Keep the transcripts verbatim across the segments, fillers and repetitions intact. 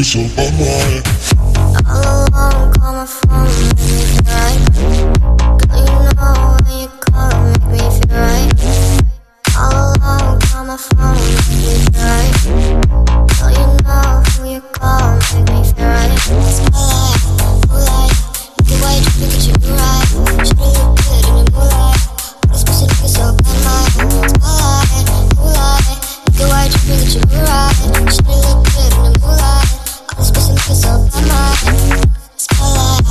so bad mind. All alone, coming from me, feel right. Girl, you know when you call, make me feel right. All alone, coming from me, feel right. Girl, you know when you call, make me feel right. It's my life, moonlight. Look at why you look at you right. Should've looked good in the moonlight. All this pussy looking so bad, mind. It's my life, moonlight. Look at why you look at you right. Should've looked good in the moonlight. All this pussy looking so bad, mind. It's my life.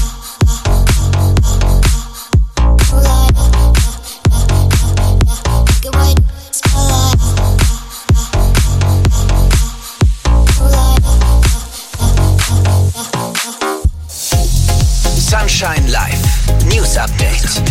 Moonlight. Look at why you, it's my life. Moonlight. Sunshine Live News Update.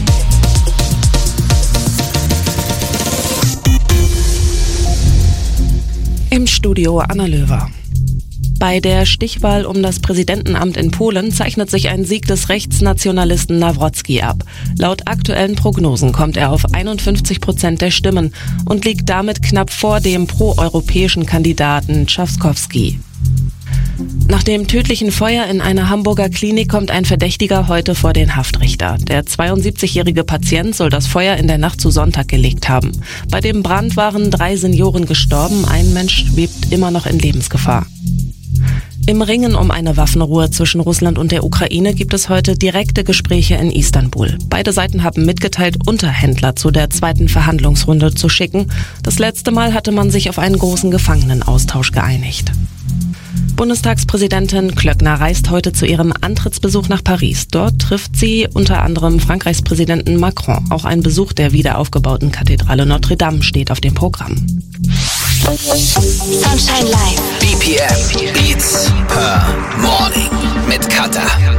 Im Studio Anna Löwer. Bei der Stichwahl um das Präsidentenamt in Polen zeichnet sich ein Sieg des Rechtsnationalisten Nawrocki ab. Laut aktuellen Prognosen kommt er auf einundfünfzig Prozent der Stimmen und liegt damit knapp vor dem proeuropäischen Kandidaten Trzaskowski. Nach dem tödlichen Feuer in einer Hamburger Klinik kommt ein Verdächtiger heute vor den Haftrichter. Der zweiundsiebzigjährige Patient soll das Feuer in der Nacht zu Sonntag gelegt haben. Bei dem Brand waren drei Senioren gestorben, ein Mensch schwebt immer noch in Lebensgefahr. Im Ringen um eine Waffenruhe zwischen Russland und der Ukraine gibt es heute direkte Gespräche in Istanbul. Beide Seiten haben mitgeteilt, Unterhändler zu der zweiten Verhandlungsrunde zu schicken. Das letzte Mal hatte man sich auf einen großen Gefangenenaustausch geeinigt. Bundestagspräsidentin Klöckner reist heute zu ihrem Antrittsbesuch nach Paris. Dort trifft sie unter anderem Frankreichs Präsidenten Macron. Auch ein Besuch der wiederaufgebauten Kathedrale Notre Dame steht auf dem Programm. Sunshine Live. B P M Beats per Morning mit Kata.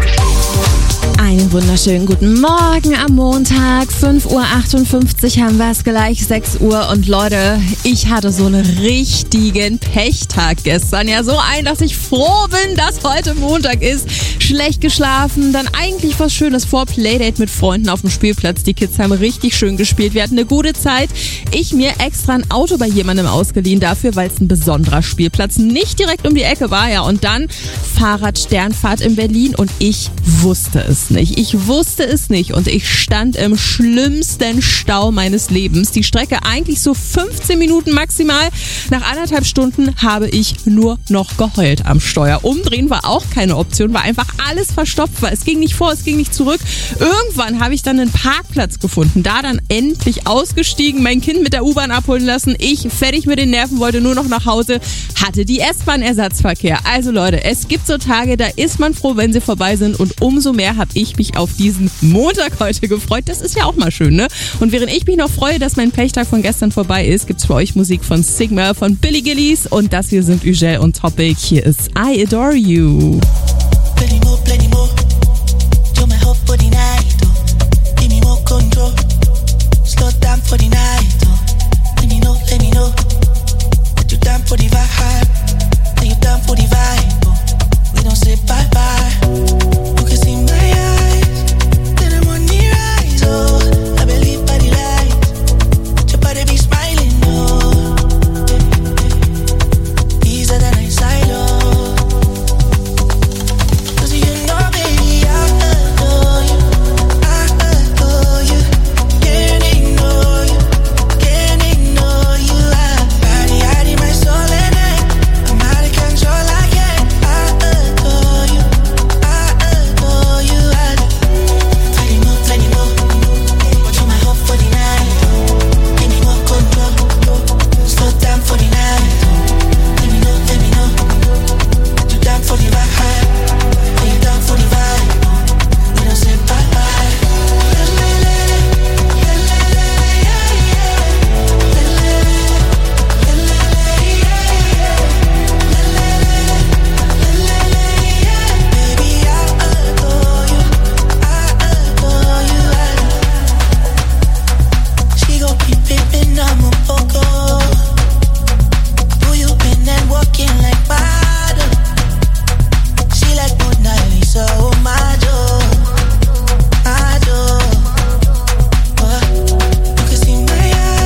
Einen wunderschönen guten Morgen am Montag. fünf Uhr achtundfünfzig haben wir es gleich, sechs Uhr. Und Leute, ich hatte so einen richtigen Pechtag gestern. Ja, so ein, dass ich froh bin, dass heute Montag ist. Schlecht geschlafen, dann eigentlich was Schönes vor. Playdate mit Freunden auf dem Spielplatz. Die Kids haben richtig schön gespielt. Wir hatten eine gute Zeit. Ich mir extra ein Auto bei jemandem ausgeliehen dafür, weil es ein besonderer Spielplatz nicht direkt um die Ecke war. Ja, und dann Fahrradsternfahrt in Berlin und ich wusste es nicht. Ich wusste es nicht und ich stand im schlimmsten Stau meines Lebens. Die Strecke eigentlich so fünfzehn Minuten maximal. Nach anderthalb Stunden habe ich nur noch geheult am Steuer. Umdrehen war auch keine Option, war einfach alles verstopft. Es ging nicht vor, es ging nicht zurück. Irgendwann habe ich dann einen Parkplatz gefunden. Da dann endlich ausgestiegen, mein Kind mit der U-Bahn abholen lassen. Ich, fertig mit den Nerven, wollte nur noch nach Hause. Hatte die S-Bahn-Ersatzverkehr. Also Leute, es gibt so Tage, da ist man froh, wenn sie vorbei sind. Und umso mehr habe ich mich auf diesen Montag heute gefreut. Das ist ja auch mal schön, ne? Und während ich mich noch freue, dass mein Pechtag von gestern vorbei ist, gibt's für euch Musik von Sigma, von Billy Gillies und das hier sind Ugel und Topic. Hier ist I Adore You. Plenty more, plenty more. Do my hope for the night, oh. Give me more control. Slow down for the night, oh. Let me know, let me know. That you down for the vibe. That you down for the vibe, oh. We don't say bye bye. You can see my eyes. That I'm on the rise, oh. I believe by the light. That your body be smiling, oh. Easier than I silo.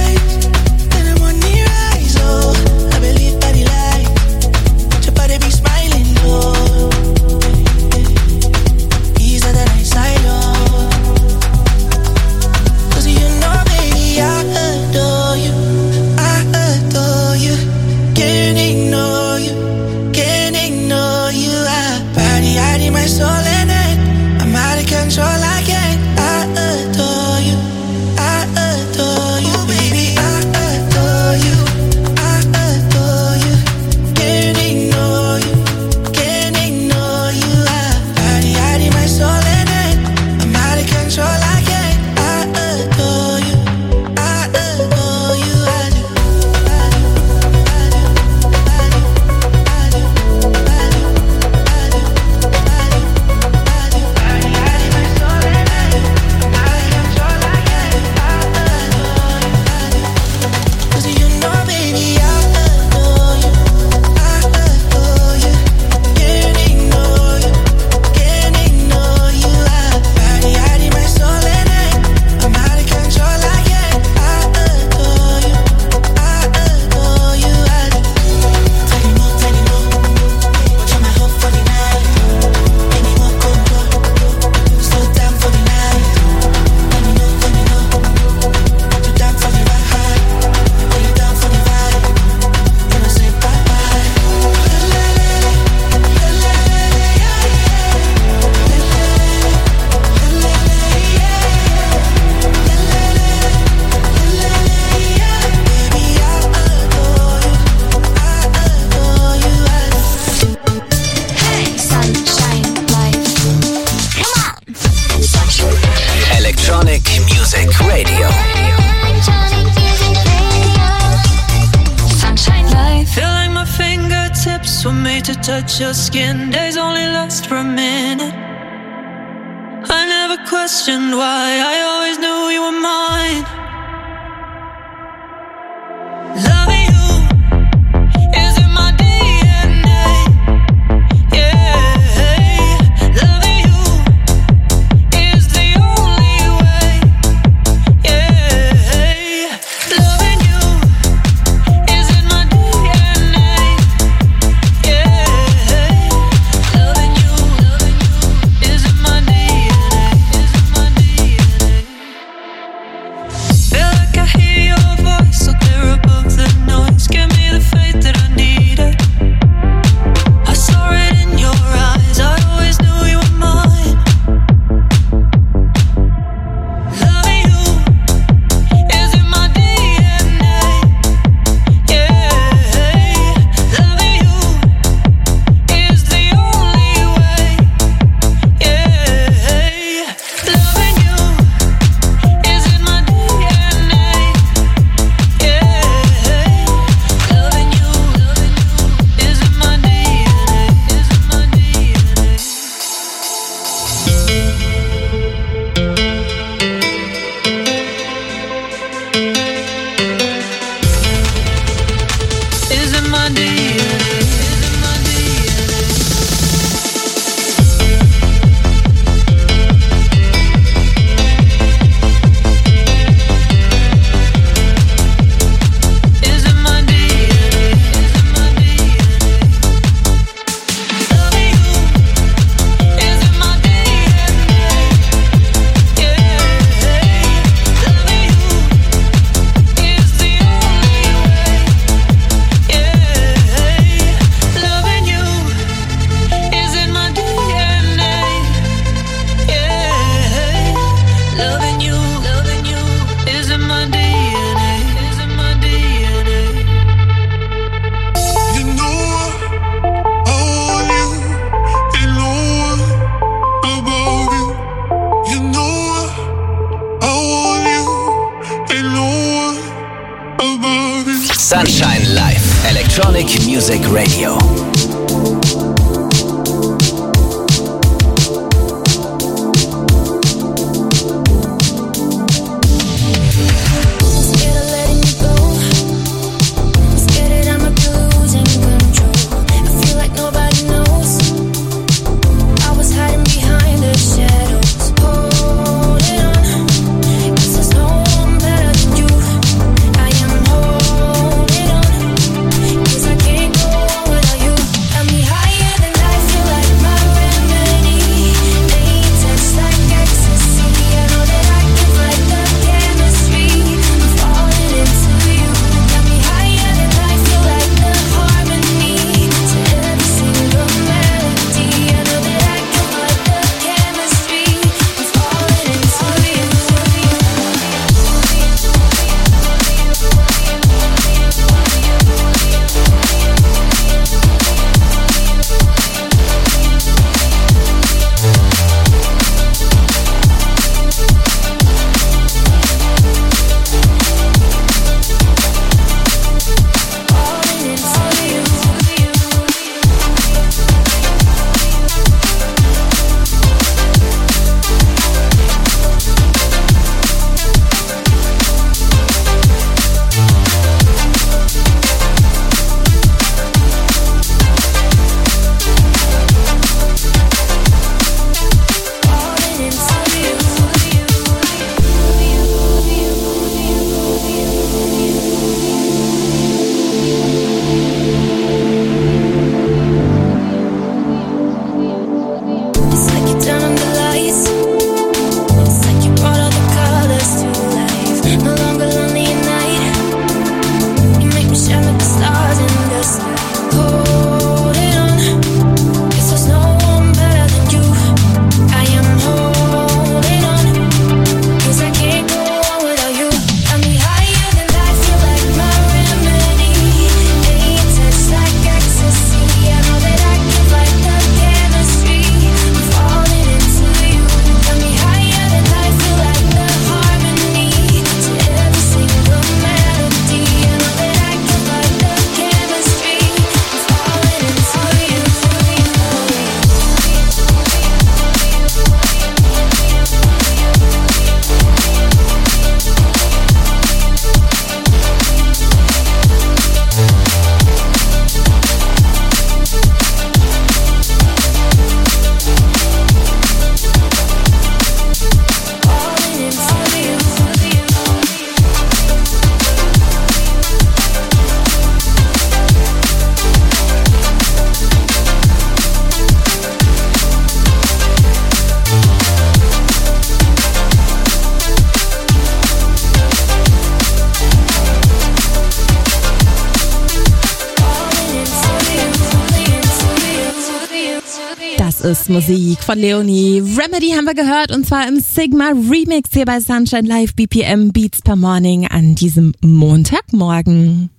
Body be smile. me to touch your skin. Days only last for a minute. I never questioned why, I always knew you were mine. Loving you is in my D N A. Yeah, loving you is the only way. Yeah, loving you is in my D N A. Yeah, loving you, loving you is in my D N A. Is in my D N A. Feel like I hear your voice so clear above the noise. Give me the faith that I needed. I saw it in your eyes. I always knew you were mine. Loving you is in my D N A. Yeah, loving you is the only way. Yeah, loving you is in my D N A. Yeah, loving you, loving you is in my D N A. Is in my D N A. Is in my D N A. Is in my D N A. Is in my D N A. Is in my D N A. Loving you is in my D N A. Yeah, loving you is the only way. Yeah, loving you is in my D N A. Yeah, loving you, loving you is in my D N A. Is in my D N A. You know I want you, ain't no one above you. You know I want you, ain't no one above you. Sunshine Live, Electronic Music Radio. Scared of letting you go. Scared that I'm losing control. I feel like nobody knows. I was hiding behind the shadows, holding on. 'Cause there's no one better than you. I am holding on. 'Cause I can't go on without you. Das ist Musik von Leonie. Remedy haben wir gehört und zwar im Sigma Remix hier bei Sunshine Live B P M Beats per Morning an diesem Montagmorgen.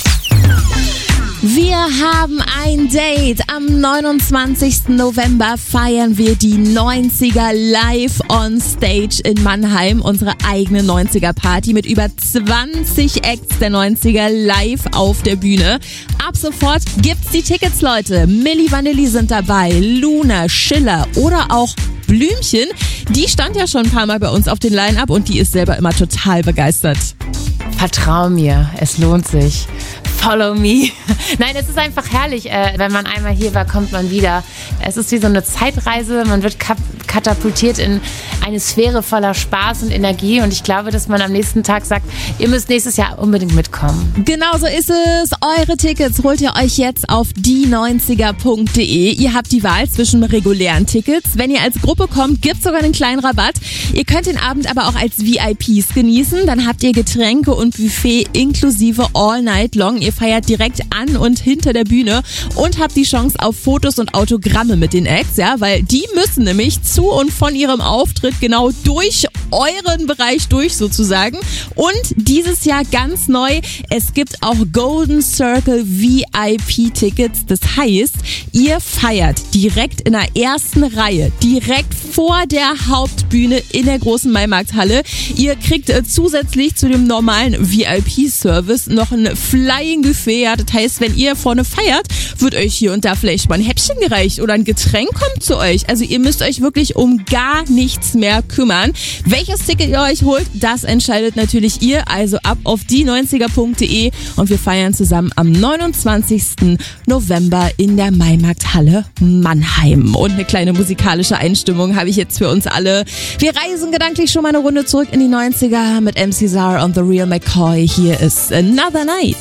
Wir haben ein Date. Am neunundzwanzigsten November feiern wir die neunziger live on stage in Mannheim. Unsere eigene neunziger Party mit über zwanzig Acts der neunziger live auf der Bühne. Ab sofort gibt's die Tickets, Leute. Milli Vanilli sind dabei, Luna, Schiller oder auch Blümchen. Die stand ja schon ein paar Mal bei uns auf den Line-Up und die ist selber immer total begeistert. Vertrau mir, es lohnt sich. Follow me. Nein, es ist einfach herrlich. Äh, wenn man einmal hier war, kommt man wieder. Es ist wie so eine Zeitreise. Man wird kap- katapultiert in eine Sphäre voller Spaß und Energie. Und ich glaube, dass man am nächsten Tag sagt, ihr müsst nächstes Jahr unbedingt mitkommen. Genau so ist es. Eure Tickets holt ihr euch jetzt auf die neunziger punkt de. Ihr habt die Wahl zwischen regulären Tickets. Wenn ihr als Gruppe kommt, gibt's sogar einen kleinen Rabatt. Ihr könnt den Abend aber auch als V I Ps genießen. Dann habt ihr Getränke und Buffet inklusive all night long. Ihr feiert direkt an und hinter der Bühne und habt die Chance auf Fotos und Autogramme mit den Acts, ja, weil die müssen nämlich zu und von ihrem Auftritt genau durch euren Bereich durch sozusagen. Und dieses Jahr ganz neu, es gibt auch Golden Circle V I P-Tickets. Das heißt, ihr feiert direkt in der ersten Reihe, direkt vor der Hauptbühne in der großen Maimarkthalle. Ihr kriegt äh, zusätzlich zu dem normalen V I P-Service noch ein Flying Buffet. Ja, das heißt, wenn ihr vorne feiert, wird euch hier und da vielleicht mal ein Häppchen gereicht oder ein Getränk kommt zu euch. Also ihr müsst euch wirklich um gar nichts mehr kümmern. Welches Ticket ihr euch holt, das entscheidet natürlich ihr. Also ab auf die neunziger punkt de und wir feiern zusammen am neunundzwanzigsten November in der Maimarkthalle Mannheim. Und eine kleine musikalische Einstimmung habe ich jetzt für uns alle. Wir reisen gedanklich schon mal eine Runde zurück in die neunziger mit M C Zar und The Real McCoy. Hier ist Another Night.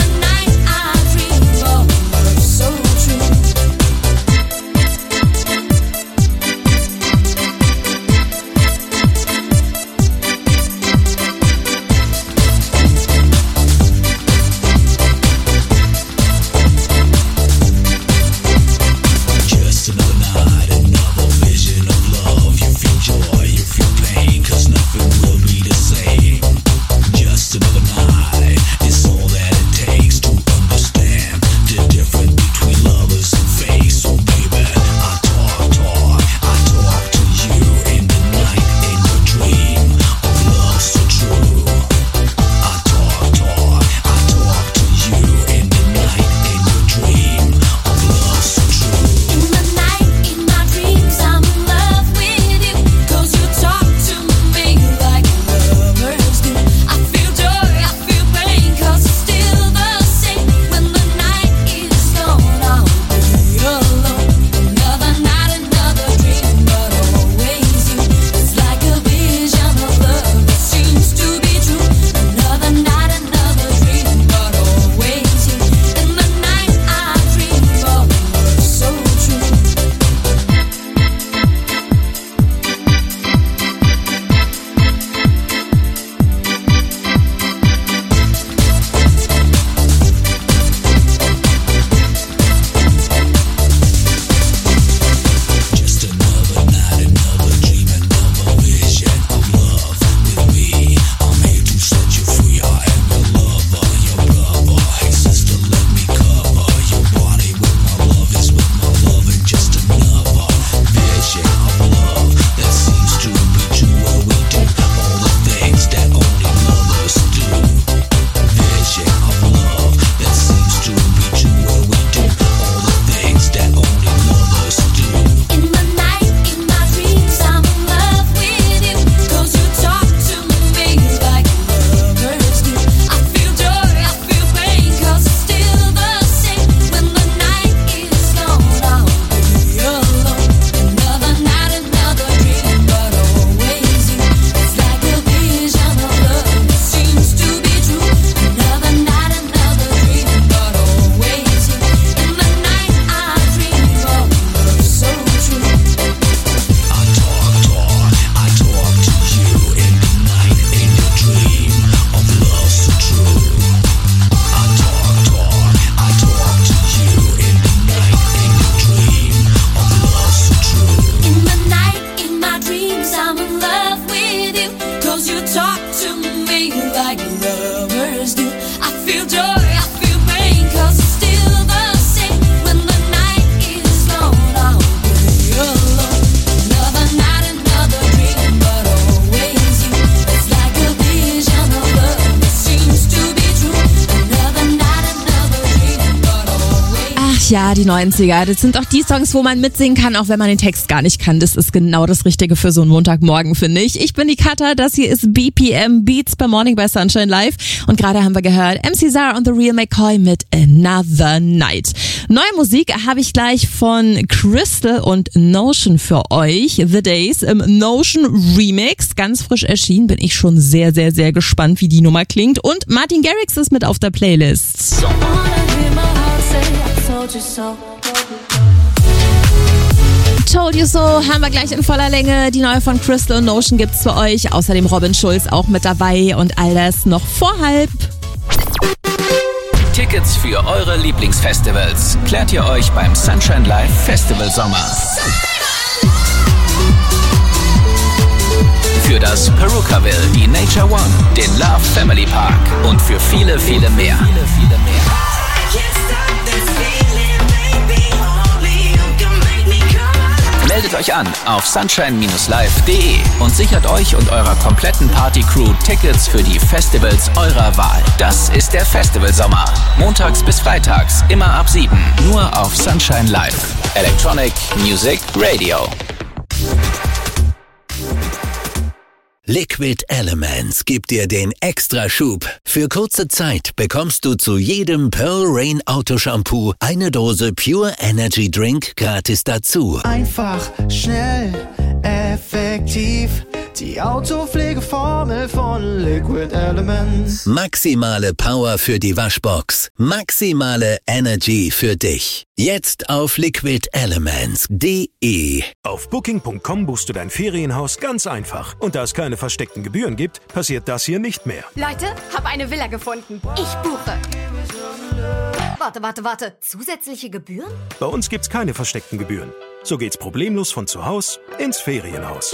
So true. ja, die neunziger. Das sind auch die Songs, wo man mitsingen kann, auch wenn man den Text gar nicht kann. Das ist genau das Richtige für so einen Montagmorgen, finde ich. Ich bin die Katha, das hier ist B P M Beats per Morning bei Sunshine Live. Und gerade haben wir gehört M C Zara und The Real McCoy mit Another Night. Neue Musik habe ich gleich von Crystal und Notion für euch. The Days im Notion Remix. Ganz frisch erschienen. Bin ich schon sehr, sehr, sehr gespannt, wie die Nummer klingt. Und Martin Garrix ist mit auf der Playlist. Told You So haben wir gleich in voller Länge. Die neue von Crystal und Notion gibt's für euch. Außerdem Robin Schulz auch mit dabei und all das noch vor halb. Tickets für eure Lieblingsfestivals klärt ihr euch beim Sunshine Live Festival Sommer. Für das Perukaville, die Nature One, den Love Family Park und für viele, viele mehr. Viele, viele mehr. Meldet euch an auf sunshine live punkt de und sichert euch und eurer kompletten Party-Crew Tickets für die Festivals eurer Wahl. Das ist der Festivalsommer. Montags bis freitags, immer ab sieben. Nur auf Sunshine Live. Electronic Music Radio. Liquid Elements gibt dir den Extraschub. Für kurze Zeit bekommst du zu jedem Pearl Rain Autoshampoo eine Dose Pure Energy Drink gratis dazu. Einfach, schnell, effektiv. Die Autopflegeformel von Liquid Elements. Maximale Power für die Waschbox. Maximale Energy für dich. Jetzt auf liquid elements punkt de. Auf booking punkt com buchst du dein Ferienhaus ganz einfach. Und da es keine versteckten Gebühren gibt, passiert das hier nicht mehr. Leute, hab eine Villa gefunden. Ich buche. Warte, warte, warte. Zusätzliche Gebühren? Bei uns gibt's keine versteckten Gebühren. So geht's problemlos von zu Hause ins Ferienhaus.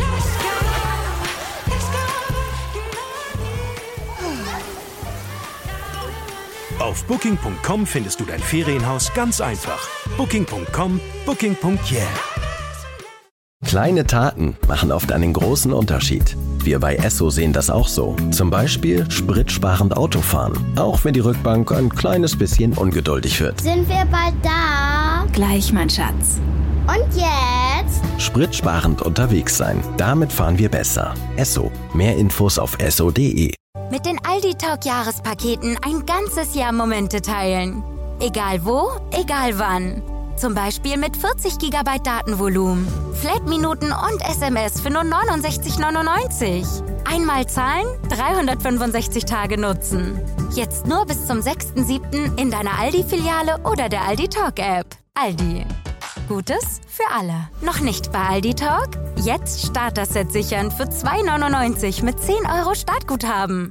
Auf booking punkt com findest du dein Ferienhaus ganz einfach. booking punkt com, booking punkt yeah. Kleine Taten machen oft einen großen Unterschied. Wir bei Esso sehen das auch so. Zum Beispiel spritsparend Autofahren. Auch wenn die Rückbank ein kleines bisschen ungeduldig wird. Sind wir bald da? Gleich, mein Schatz. Und jetzt? Spritsparend unterwegs sein. Damit fahren wir besser. Esso. Mehr Infos auf esso punkt de. Mit den Aldi Talk Jahrespaketen ein ganzes Jahr Momente teilen. Egal wo, egal wann. Zum Beispiel mit vierzig Gigabyte Datenvolumen, Flat-Minuten und S M S für nur neunundsechzig neunundneunzig. Einmal zahlen, dreihundertfünfundsechzig Tage nutzen. Jetzt nur bis zum sechsten siebten in deiner Aldi-Filiale oder der Aldi Talk App. Aldi. Gutes für alle. Noch nicht bei Aldi Talk? Jetzt Starter-Set sichern für zwei neunundneunzig mit zehn Euro Startguthaben.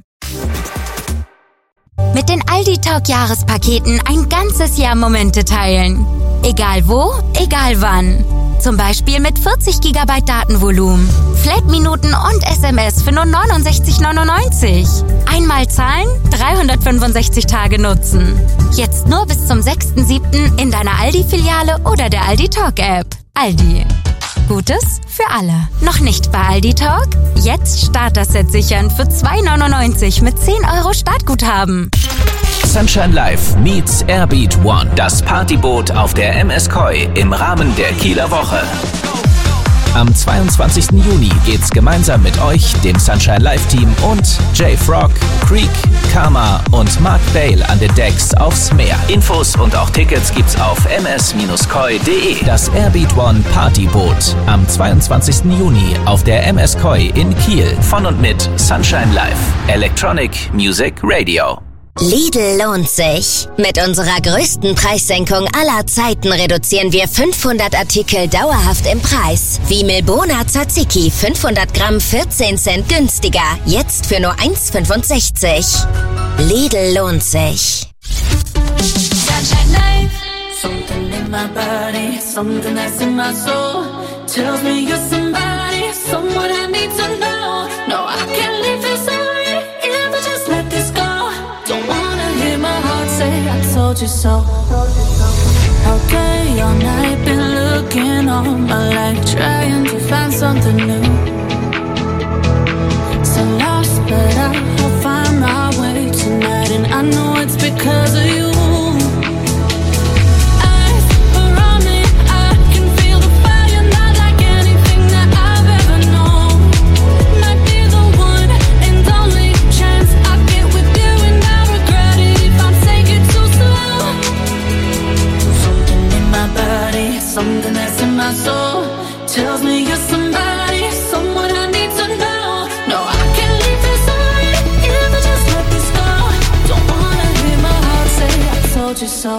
Mit den Aldi Talk Jahrespaketen ein ganzes Jahr Momente teilen. Egal wo, egal wann. Zum Beispiel mit vierzig Gigabyte Datenvolumen, Flat-Minuten und S M S für nur neunundsechzig neunundneunzig. Einmal zahlen, dreihundertfünfundsechzig Tage nutzen. Jetzt nur bis zum sechsten siebten in deiner Aldi-Filiale oder der Aldi Talk App. Aldi. Gutes für alle. Noch nicht bei Aldi Talk? Jetzt Starter-Set sichern für zwei neunundneunzig mit zehn Euro Startguthaben. Sunshine Live meets Airbeat One. Das Partyboot auf der M S Koi im Rahmen der Kieler Woche. Am zweiundzwanzigsten Juni geht's gemeinsam mit euch, dem Sunshine Live Team und J-Frog, Creek, Karma und Mark Bale an den Decks aufs Meer. Infos und auch Tickets gibt's auf m s koi punkt de. Das Airbeat One Partyboot am zweiundzwanzigsten Juni auf der M S Koi in Kiel. Von und mit Sunshine Live. Electronic Music Radio. Lidl lohnt sich. Mit unserer größten Preissenkung aller Zeiten reduzieren wir fünfhundert Artikel dauerhaft im Preis. Wie Milbona Tzatziki, fünfhundert Gramm, vierzehn Cent günstiger. Jetzt für nur eins fünfundsechzig. Lidl lohnt sich. Sunshine Life. Something in my body, something that's in my soul. Tells me you're somebody, someone I need to know. No, I can't leave this away if I just let this go. Don't wanna hear my heart say I told you so. Okay, all night been looking all my life, trying to find something new. So lost, but I'll find my way tonight, and I know it's because of you. I've tells me you're somebody, someone I need to know. No, I can't leave this alone if I just let this go. Don't wanna hear my heart say I told you so.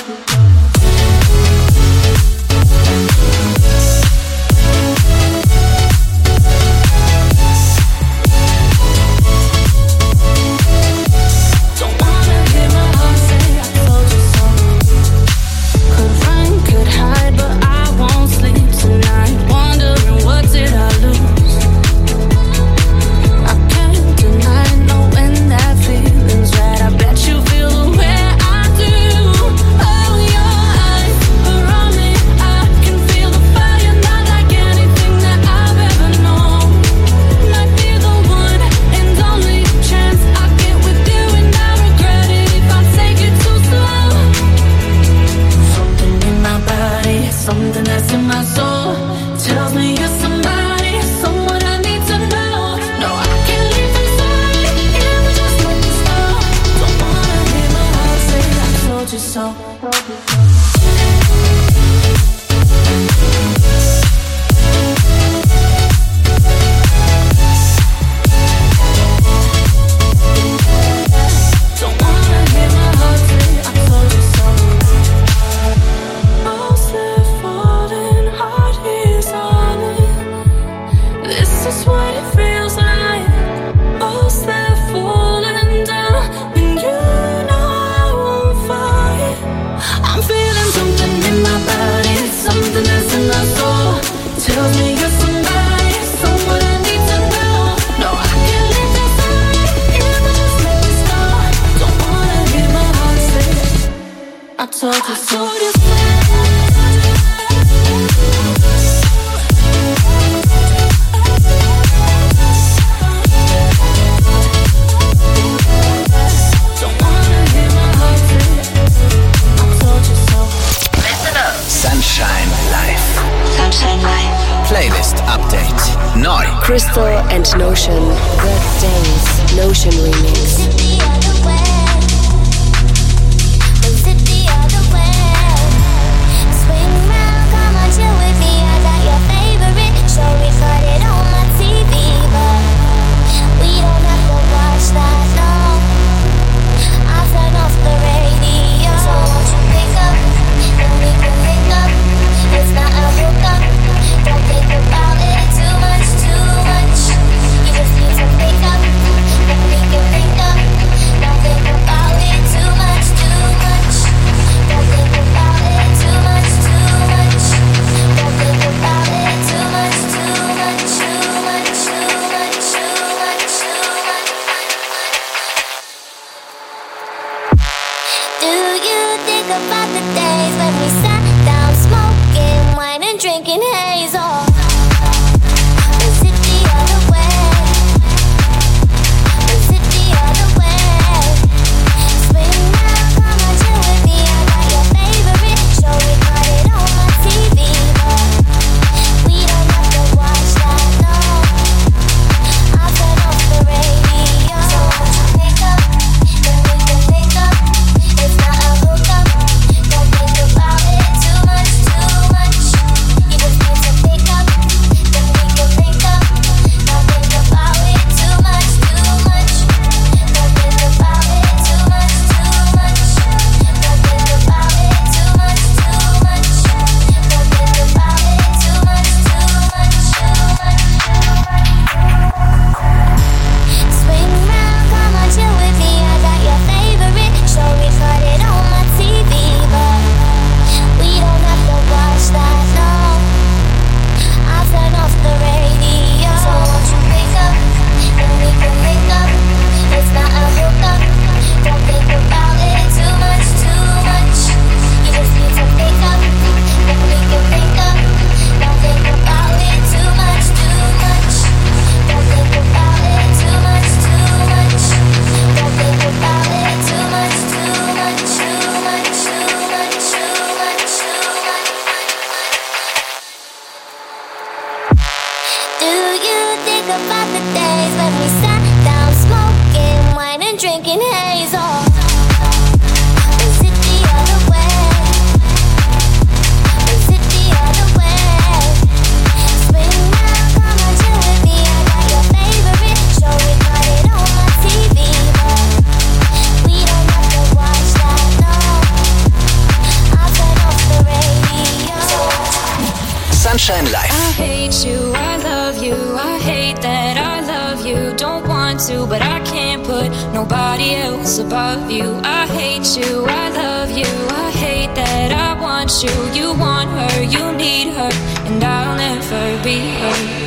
Crystal and Notion, Good Days, Notion Remix. Sunshine Live. I hate you, I love you, I hate that I love you. Don't want to, but I can't put nobody else above you. I hate you, I love you, I hate that I want you. You want her, you need her, and I'll never be her.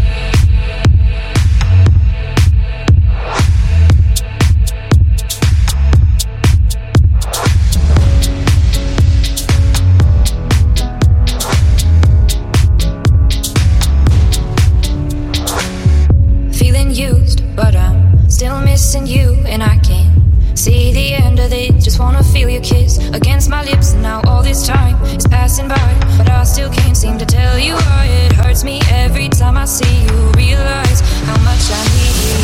But I'm still missing you, and I can't see the end of it. Just wanna feel your kiss against my lips, and now all this time is passing by, but I still can't seem to tell you why. It hurts me every time I see you, realize how much I need you.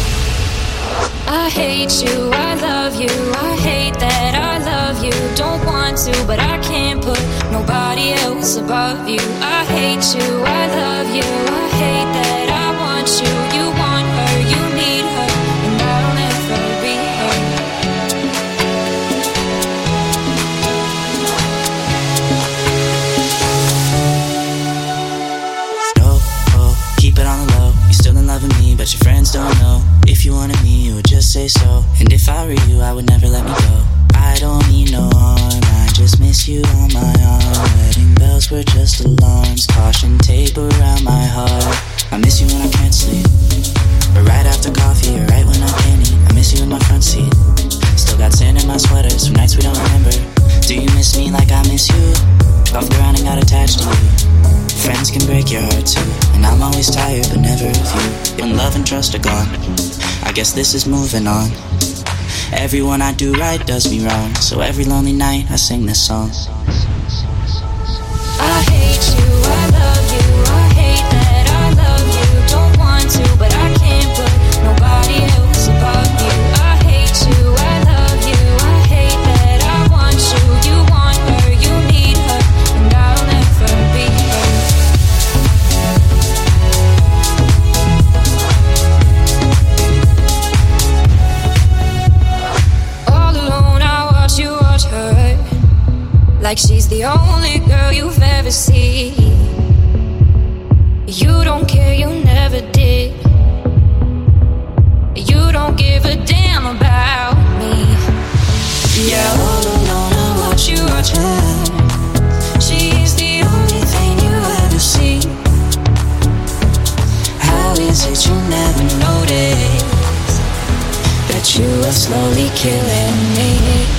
I hate you, I love you, I hate that I love you. Don't want to, but I can't put nobody else above you. I hate you, I love you, I hate that I want you. You want her, you need her, and I'll never be her. No, oh, keep it on the low. You're still in love with me, but your friends don't know. If you wanted me, you would just say so. And if I were you, I would never let me go. I don't need no harm, I just miss you on my arm. Wedding bells were just alarms, caution tape around my heart. I miss you when I can't sleep, or right after coffee, or right when I can't eat. I miss you in my front seat. Still got sand in my sweaters from nights we don't remember. Do you miss me like I miss you? Golfed around and got attached to you. Friends can break your heart too, and I'm always tired but never of you. When love and trust are gone, I guess this is moving on. Everyone I do right does me wrong, so every lonely night I sing this song. I hate you, I love you, I hate that I love you. Don't want to, but I can't put nobody else above you. I hate you, I love you, I hate that I want you. You want her, you need her, and I'll never be her. All alone I watch you watch her, like she's the only girl you've ever seen. You don't care, you never did. You don't give a damn about me. Yeah, all alone I watch you watch her. She's the only thing you ever see. How is it you never notice that you are slowly killing me?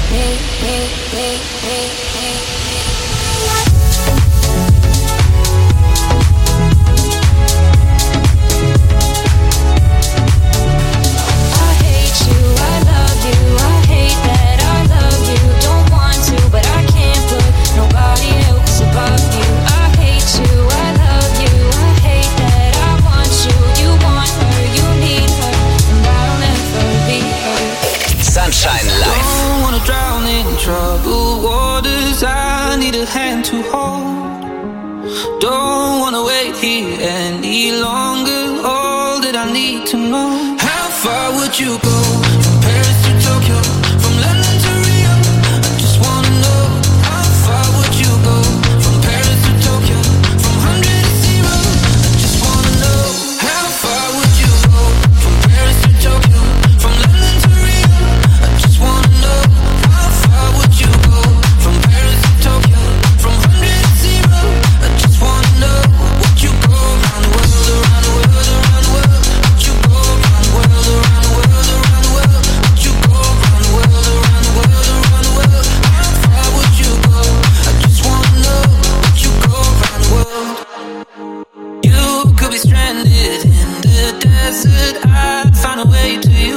Sunshine Live. Don't wanna drown in troubled waters. I need a hand to hold. Don't wanna wait here any longer. All that I need to know. How far would you go? From Paris to Tokyo, from London to Rio. I just wanna know. How far would you go? From Paris to Tokyo, from hundred to zero. I just wanna know. How far would you go? From Paris to Tokyo, from London to Rio. I just wanna know. How far would you go? From Paris to Tokyo, from hundred to zero. I just wanna know. Would you go around the world, around the world, around the world? Would you go around the world, around the world, around the world? Would you go around the world, around the world, around the world? How far would you go? I just wanna know. Would you go around the world? You could be stranded in the desert. I'd find a way to you.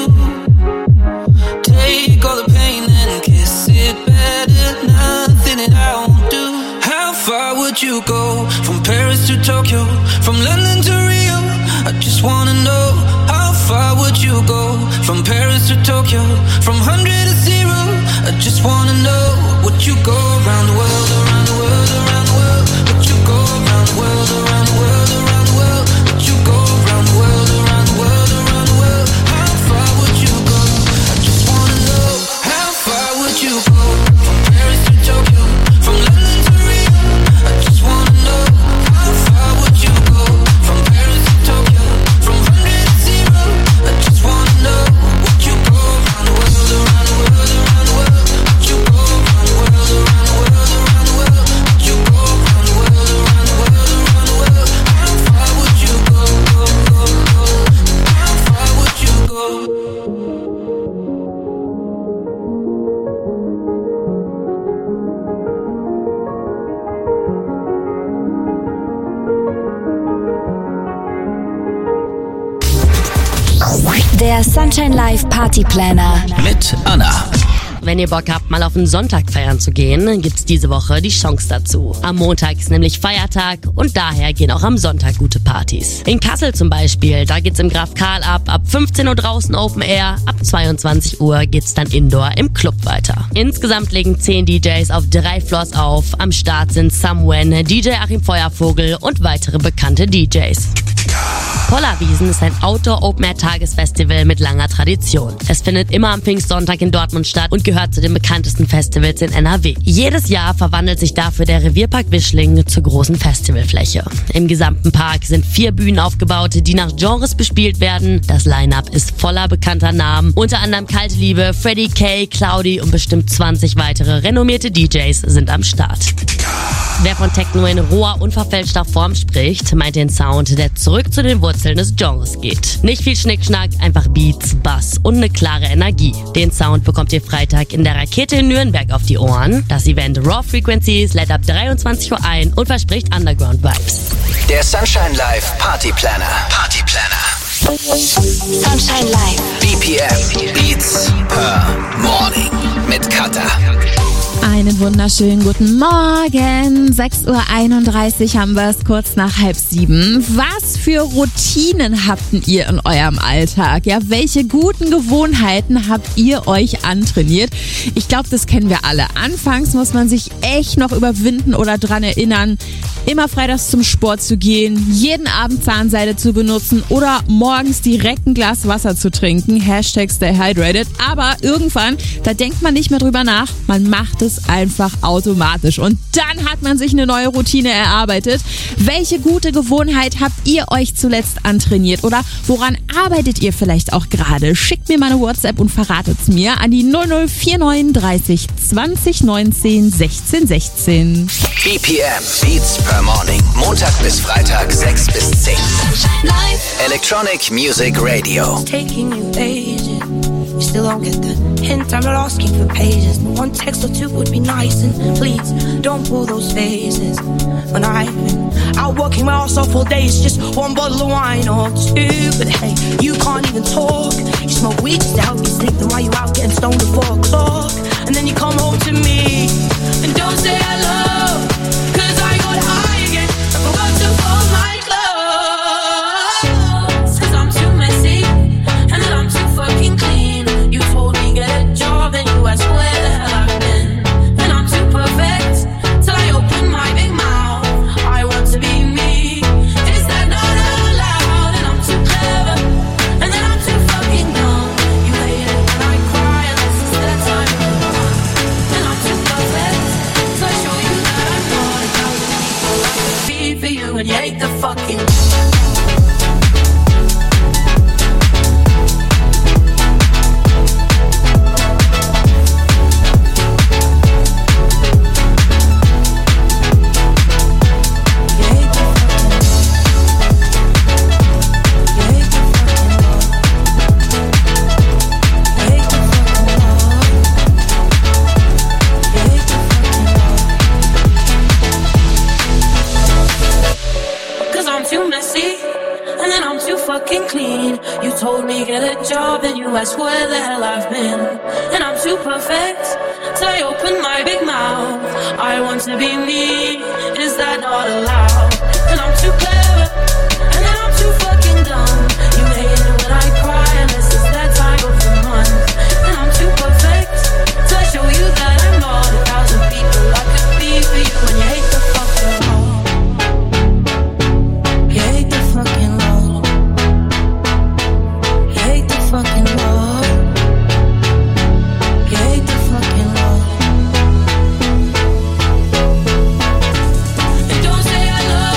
Take all the pain and kiss it better. Nothing that I won't do. How far would you go? From Paris to Tokyo, from London to Rio. I just wanna know. How far would you go? From Paris to Tokyo, from hundred to zero. I just wanna know. Would you go around the world, around the world, around the world? Would you go around the world, around the world, around the world? Would you go around the world, around the world, around the world? How far would you go? I just wanna know. How far would you go? From Paris to Tokyo, from London to Rio. I just wanna know. How far Der Sunshine Live Party Planner mit Anna. Wenn ihr Bock habt, mal auf einen Sonntag feiern zu gehen, gibt's diese Woche die Chance dazu. Am Montag ist nämlich Feiertag und daher gehen auch am Sonntag gute Partys. In Kassel zum Beispiel, da geht's im Graf Karl ab, ab fünfzehn Uhr draußen Open Air, ab zweiundzwanzig Uhr geht's dann Indoor im Club weiter. Insgesamt legen zehn D Js auf drei Floors auf. Am Start sind Samwen, D J Achim Feuervogel und weitere bekannte D Js. Pollerwiesen ist ein Outdoor-Open-Air-Tagesfestival mit langer Tradition. Es findet immer am Pfingstsonntag in Dortmund statt und gehört zu den bekanntesten Festivals in N R W. Jedes Jahr verwandelt sich dafür der Revierpark Wischling zur großen Festivalfläche. Im gesamten Park sind vier Bühnen aufgebaut, die nach Genres bespielt werden. Das Line-Up ist voller bekannter Namen, unter anderem Kalte Liebe, Freddie K, Cloudy und bestimmt zwanzig weitere renommierte D Js sind am Start. Wer von Techno in roher, unverfälschter Form spricht, meint den Sound, der zurück zu den Wurzeln des Genres geht. Nicht viel Schnickschnack, einfach Beats, Bass und eine klare Energie. Den Sound bekommt ihr Freitag in der Rakete in Nürnberg auf die Ohren. Das Event Raw Frequencies lädt ab dreiundzwanzig Uhr ein und verspricht Underground-Vibes. Der Sunshine Live Party Planner. Party Planner. Sunshine Live. B P M. Beats per Morning. Mit Katha. Einen wunderschönen guten Morgen. sechs Uhr einunddreißig haben wir es, kurz nach halb sieben. Was für Routinen habt ihr in eurem Alltag? Ja, welche guten Gewohnheiten habt ihr euch antrainiert? Ich glaube, das kennen wir alle. Anfangs muss man sich echt noch überwinden oder dran erinnern, immer freitags zum Sport zu gehen, jeden Abend Zahnseide zu benutzen oder morgens direkt ein Glas Wasser zu trinken. Hashtag stay hydrated. Aber irgendwann, da denkt man nicht mehr drüber nach. Man macht es einfach automatisch. Und dann hat man sich eine neue Routine erarbeitet. Welche gute Gewohnheit habt ihr euch zuletzt antrainiert? Oder woran arbeitet ihr vielleicht auch gerade? Schickt mir mal eine WhatsApp und verratet es mir an die null null vier neun dreißig zwanzig neunzehn sechzehn sechzehn. B P M. Beats per Morning. Montag bis Freitag sechs bis zehn. Electronic Music Radio. Taking you ages. You still don't get the hint. I'm not asking for pages. One text or two would be nice. And please don't pull those faces. When I've been out working my ass off all day, it's just one bottle of wine or two. But hey, you can't even talk. You smoke weed just to help you sleep. Then why you out getting stoned at four o'clock? And then you come home to me and don't say hello. Cause I got high again. I forgot to fold my clothes. Cause I'm too messy and then I'm too fucking clean. You told me get a job and you asked where the hell I've been. And I'm too perfect till I open my big mouth. I want to be me. Is that not allowed? And I'm too clever and then I'm too fucking dumb. You hate it when I cry and this is the time of the month. And I'm too perfect till I show you that I'm not a thousand people I could be for you and you hate the fucking. That's where the hell I've been. And I'm too perfect till I open my big mouth. I want to be me. Is that not allowed? And I'm too clever and then I'm too fucking dumb. You hate it when I cry and this is that time of the month. And I'm too perfect till I show you that I'm not a thousand people I could be for you. And you hate the fucking law. You hate the fucking law. You hate the fucking law. And don't say I love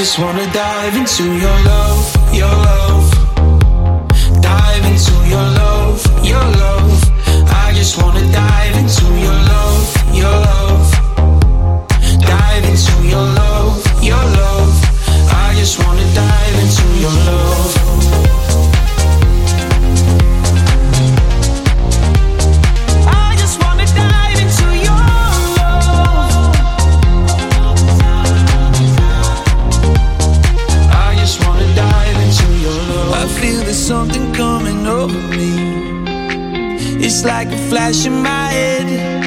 just wanna dive into your love, your love. Dive into your love, your love. I just wanna dive into your love, your love. Dive into your love, your love. I just wanna dive into your love. I just wanna dive into your love. I just wanna dive into your love. I feel there's something coming over me. It's like a flash in my head.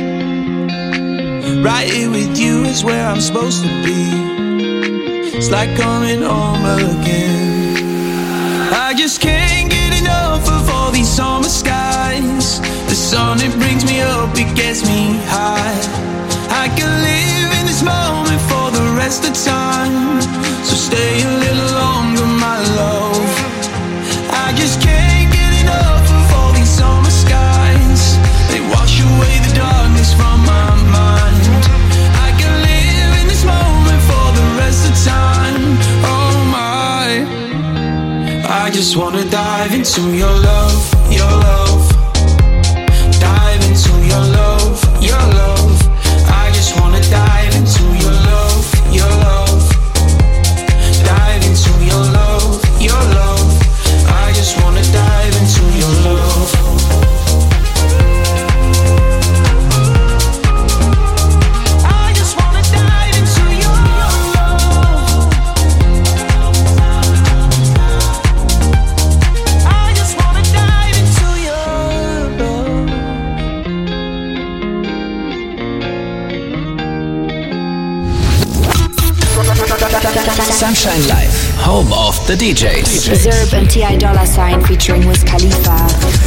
Right here with you is where I'm supposed to be. It's like coming home again. I just can't get enough of all these summer skies. The sun, it brings me up, it gets me high. I can live in this moment for the rest of time. So stay a little longer, my love. I just can't get enough of all these summer skies. They wash away the darkness from my mind. I can live in this moment for the rest of time. Oh my, I just wanna dive into your love, your love. Dive into your love, your love. I just wanna dive into your love, your love. Dive into your love, your love. I just wanna dive into your love. I just wanna dive into your love. I just wanna dive into your love. Sunshine Live, home of the D Js. Zerb and T I Dollar Sign featuring Wiz Khalifa.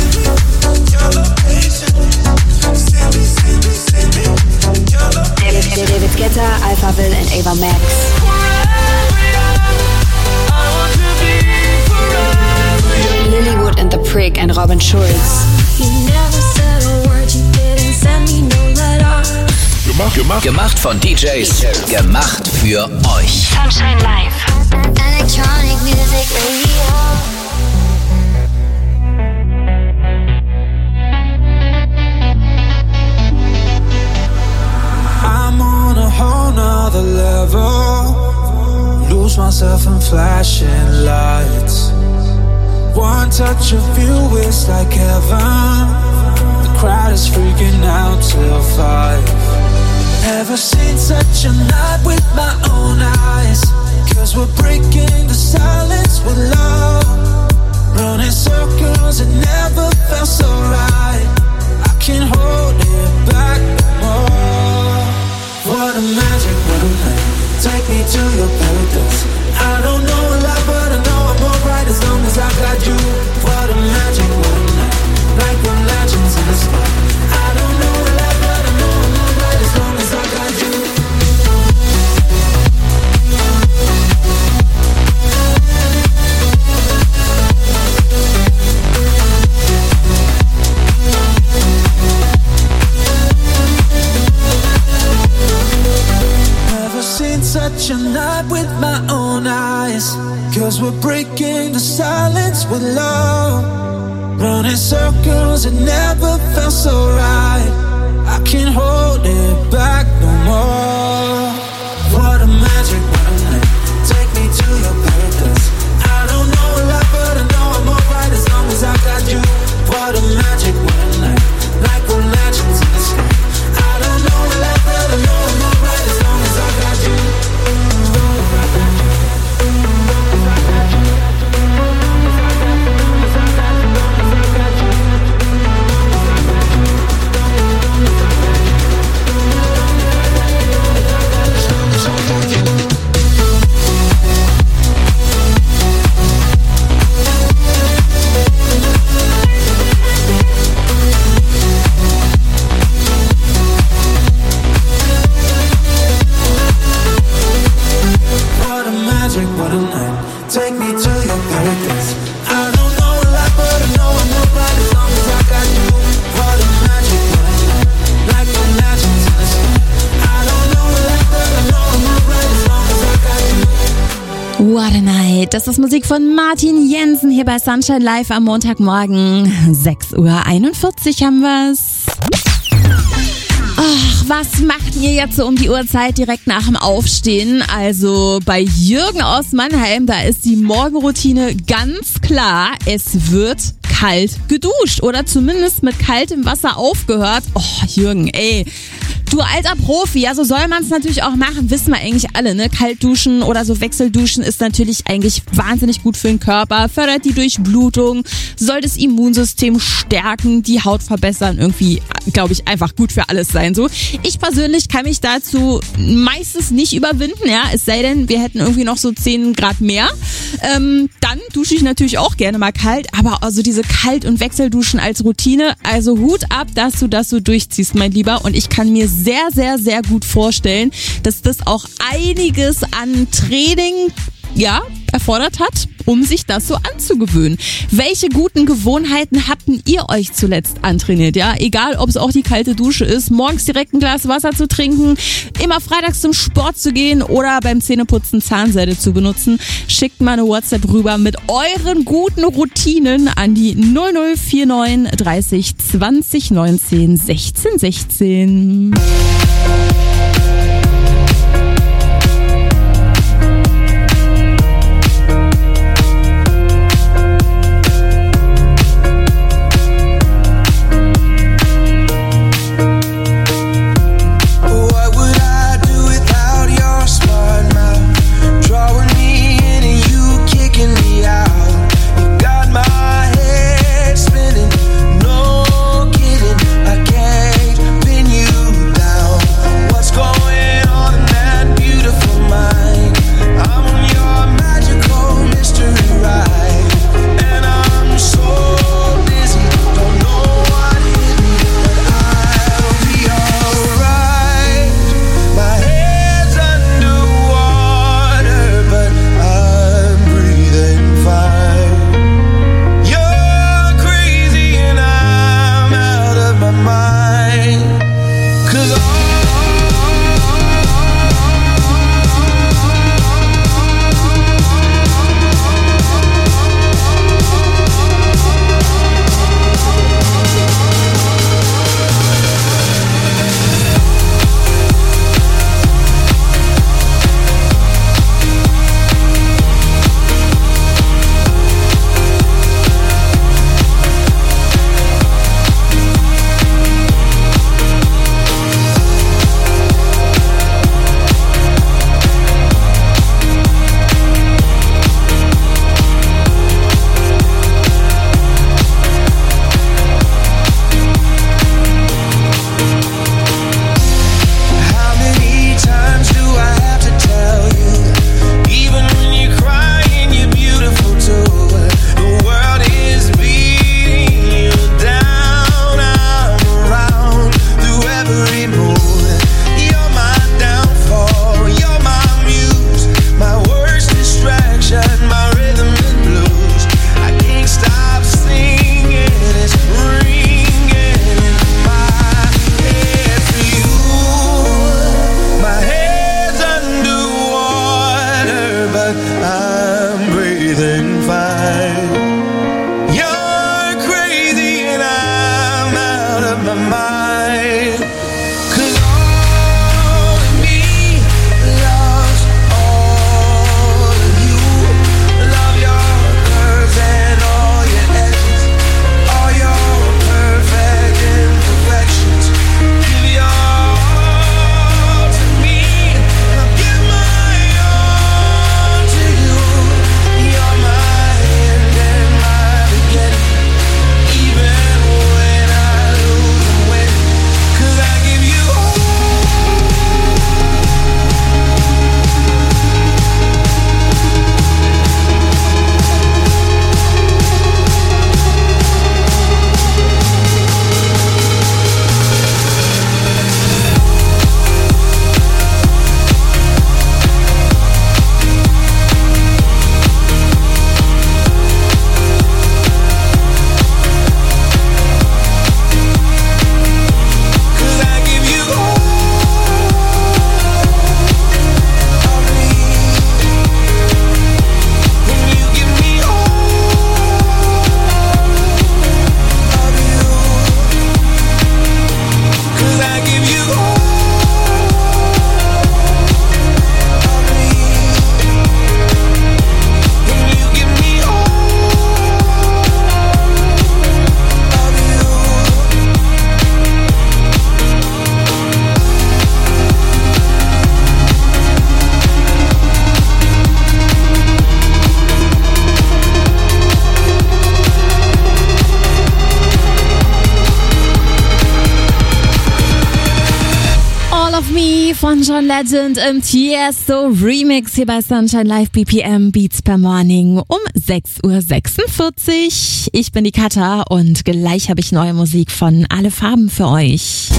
David, David Guetta, Alphaville and Ava Max. Lilywood and The Prick and Robin Schulz. You never said a word, you didn't send me no letter. Gemacht, gemacht. Gemacht von D Js, gemacht für euch. Sunshine Live. Electronic music radio. I'm on a whole nother level. Lose myself in flashing lights. One touch of you is like heaven. The crowd is freaking out till five. Never seen such a night with my own eyes. Cause we're breaking the silence with love. Running circles, it never felt so right. I can't hold it back no more. What a magic, what a night. Take me to your paradise. I don't know a lot, but I know I'm alright as long as I got you. What a magic, what a night. Like we're legends in the sky. I don't know a lot, but I know I'm alright as long as I got you. Never seen such a night with my own eyes. Cause we're breaking the silence with love. Running circles, it never felt so right. I can't hold it back no more. What a magic, what a night. Take me to your paradise. I don't know a lot, but I know I'm alright as long as I got you. What a magic, what a night. Like we're legends in the sky. I don't know a lot, but I know I'm alright as long as I got you. What a Night. Das ist Musik von Martin Jensen hier bei Sunshine Live am Montagmorgen. sechs Uhr einundvierzig haben wir's. Ach, was macht ihr jetzt so um die Uhrzeit direkt nach dem Aufstehen? Also bei Jürgen aus Mannheim, da ist die Morgenroutine ganz klar. Es wird kalt geduscht oder zumindest mit kaltem Wasser aufgehört. Oh, Jürgen, ey. Du alter Profi, ja, so soll man es natürlich auch machen, wissen wir eigentlich alle, ne? Kalt duschen oder so Wechselduschen ist natürlich eigentlich wahnsinnig gut für den Körper, fördert die Durchblutung, soll das Immunsystem stärken, die Haut verbessern, irgendwie, glaube ich, einfach gut für alles sein, so. Ich persönlich kann mich dazu meistens nicht überwinden, ja, es sei denn, wir hätten irgendwie noch so zehn Grad mehr, ähm, dann dusche ich natürlich auch gerne mal kalt, aber also diese Kalt- und Wechselduschen als Routine, also Hut ab, dass du das so durchziehst, mein Lieber, und ich kann mir sehr, sehr, sehr gut vorstellen, dass das auch einiges an Training, ja, erfordert hat, um sich das so anzugewöhnen. Welche guten Gewohnheiten habt ihr euch zuletzt antrainiert, ja? Egal, ob es auch die kalte Dusche ist, morgens direkt ein Glas Wasser zu trinken, immer freitags zum Sport zu gehen oder beim Zähneputzen Zahnseide zu benutzen. Schickt mal eine WhatsApp rüber mit euren guten Routinen an die null null vier neun dreißig zwanzig neunzehn sechzehn sechzehn. Down. Me von John Legend im Tiesto Remix hier bei Sunshine Live B P M Beats per Morning um sechs Uhr sechsundvierzig. Ich bin die Katha und gleich habe ich neue Musik von Alle Farben für euch.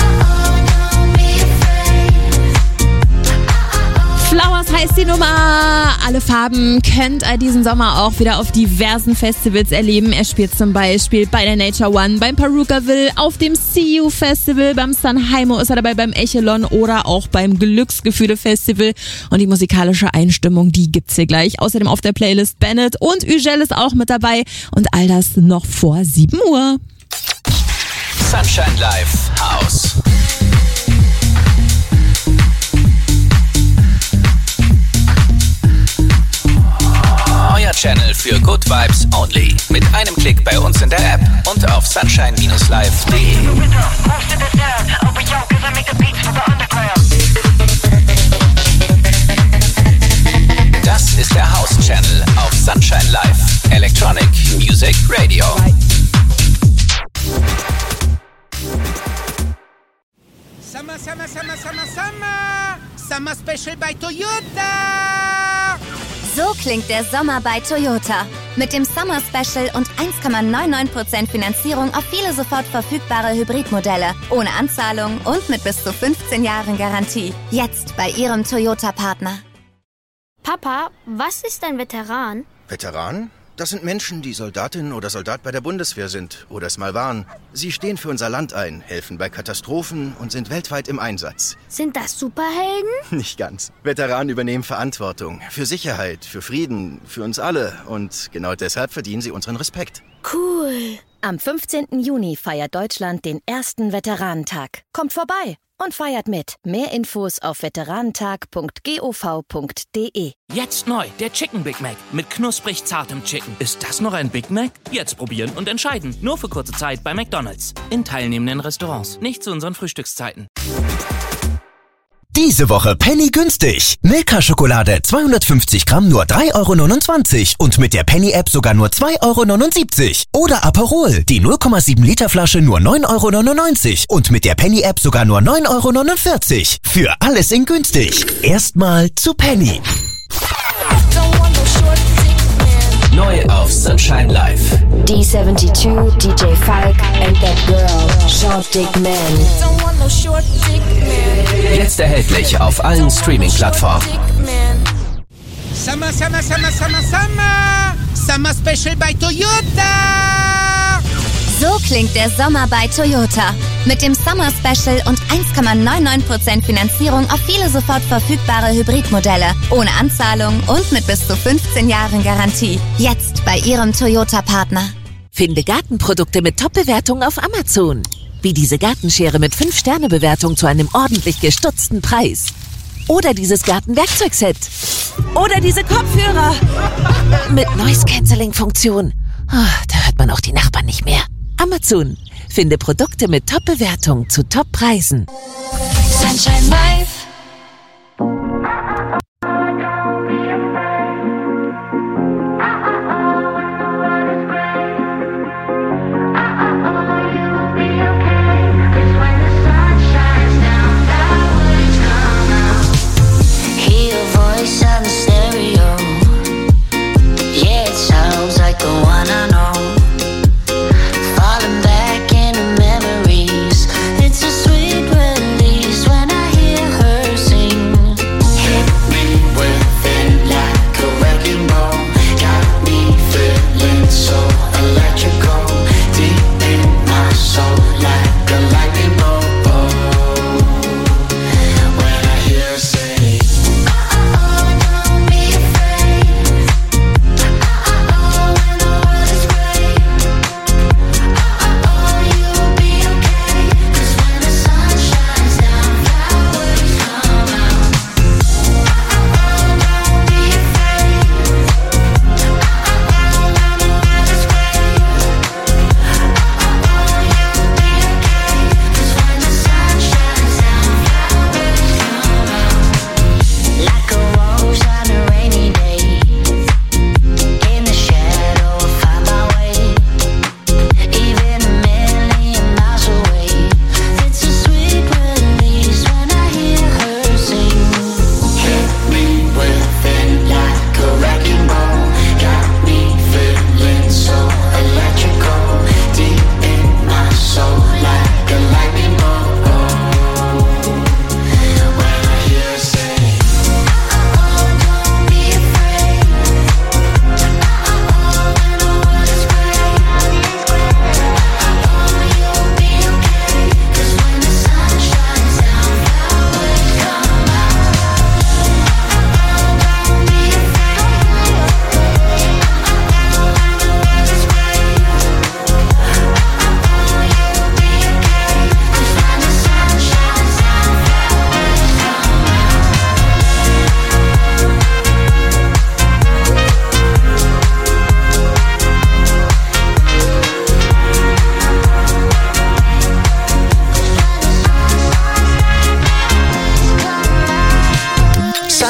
Flowers heißt die Nummer. Alle Farben könnt ihr diesen Sommer auch wieder auf diversen Festivals erleben. Er spielt zum Beispiel bei der Nature One, beim Perukaville, auf dem See You Festival, beim Sanheimo ist er dabei, beim Echelon oder auch beim Glücksgefühle Festival. Und die musikalische Einstimmung, die gibt's hier gleich. Außerdem auf der Playlist Bennett und Ugel ist auch mit dabei. Und all das noch vor sieben Uhr. Sunshine Live House. Euer Channel für Good Vibes Only. Mit einem Klick bei uns in der App und auf sunshine live punkt de. Das ist der House Channel auf Sunshine Live. Electronic Music Radio. Summer, summer, summer, summer, summer. Summer Special bei Toyota. So klingt der Sommer bei Toyota. Mit dem Summer Special und eins Komma neunundneunzig Prozent Finanzierung auf viele sofort verfügbare Hybridmodelle. Ohne Anzahlung und mit bis zu fünfzehn Jahren Garantie. Jetzt bei Ihrem Toyota-Partner. Papa, was ist ein Veteran? Veteran? Das sind Menschen, die Soldatin oder Soldat bei der Bundeswehr sind oder es mal waren. Sie stehen für unser Land ein, helfen bei Katastrophen und sind weltweit im Einsatz. Sind das Superhelden? Nicht ganz. Veteranen übernehmen Verantwortung für Sicherheit, für Frieden, für uns alle. Und genau deshalb verdienen sie unseren Respekt. Cool. Am fünfzehnten Juni feiert Deutschland den ersten Veteranentag. Kommt vorbei und feiert mit. Mehr Infos auf veteranentag punkt gov punkt de. Jetzt neu, der Chicken Big Mac mit knusprig zartem Chicken. Ist das noch ein Big Mac? Jetzt probieren und entscheiden. Nur für kurze Zeit bei McDonald's. In teilnehmenden Restaurants. Nicht zu unseren Frühstückszeiten. Diese Woche Penny günstig. Milka-Schokolade zweihundertfünfzig Gramm nur drei Euro neunundzwanzig und mit der Penny-App sogar nur zwei Euro neunundsiebzig. Oder Aperol, die null Komma sieben Liter Flasche nur neun Euro neunundneunzig und mit der Penny-App sogar nur neun Euro neunundvierzig. Für alles in günstig. Erstmal zu Penny. Neu auf Sunshine Live. D zweiundsiebzig, D J Falk and that girl, Short Dick Man. Jetzt erhältlich auf allen Streaming-Plattformen. Summer, summer, summer, summer, summer. Summer Special bei Toyota. So klingt der Sommer bei Toyota. Mit dem Summer Special und eins Komma neunundneunzig Prozent Finanzierung auf viele sofort verfügbare Hybridmodelle. Ohne Anzahlung und mit bis zu fünfzehn Jahren Garantie. Jetzt bei Ihrem Toyota-Partner. Finde Gartenprodukte mit Top-Bewertungen auf Amazon. Wie diese Gartenschere mit fünf Sterne Bewertung zu einem ordentlich gestutzten Preis. Oder dieses Gartenwerkzeugset. Oder diese Kopfhörer mit Noise-Canceling-Funktion. Oh, da hört man auch die Nachbarn nicht mehr. Amazon. Finde Produkte mit Top-Bewertung zu Top-Preisen. Sunshine Live. Hear your voice on the stereo. Yeah, it sounds like the one I know. Falling back into memories. It's a sweet release when I hear